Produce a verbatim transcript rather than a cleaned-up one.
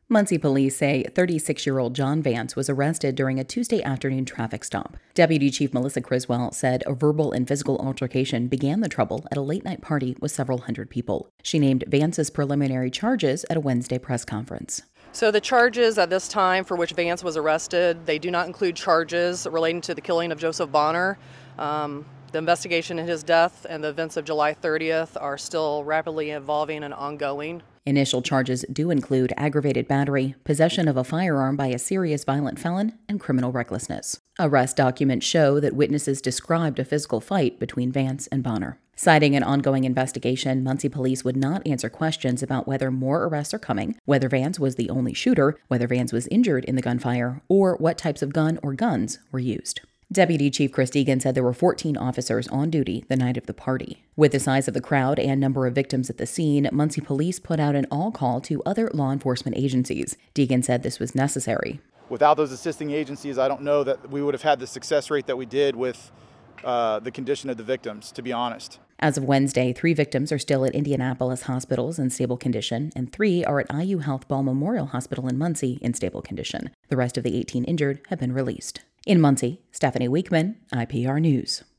Muncie police say thirty-six-year-old John Vance was arrested during a Tuesday afternoon traffic stop. Deputy Chief Melissa Criswell said a verbal and physical altercation began the trouble at a late-night party with several hundred people. She named Vance's preliminary charges at a Wednesday press conference. So the charges at this time for which Vance was arrested, they do not include charges relating to the killing of Joseph Bonner. Um, the investigation into his death and the events of July thirtieth are still rapidly evolving and ongoing. Initial charges do include aggravated battery, possession of a firearm by a serious violent felon, and criminal recklessness. Arrest documents show that witnesses described a physical fight between Vance and Bonner. Citing an ongoing investigation, Muncie police would not answer questions about whether more arrests are coming, whether Vance was the only shooter, whether Vance was injured in the gunfire, or what types of gun or guns were used. Deputy Chief Chris Deegan said there were fourteen officers on duty the night of the party. With the size of the crowd and number of victims at the scene, Muncie police put out an all-call to other law enforcement agencies. Deegan said this was necessary. Without those assisting agencies, I don't know that we would have had the success rate that we did with uh, the condition of the victims, to be honest. As of Wednesday, three victims are still at Indianapolis hospitals in stable condition, and three are at I U Health Ball Memorial Hospital in Muncie in stable condition. The rest of the eighteen injured have been released. In Muncie, Stephanie Weekman, I P R News.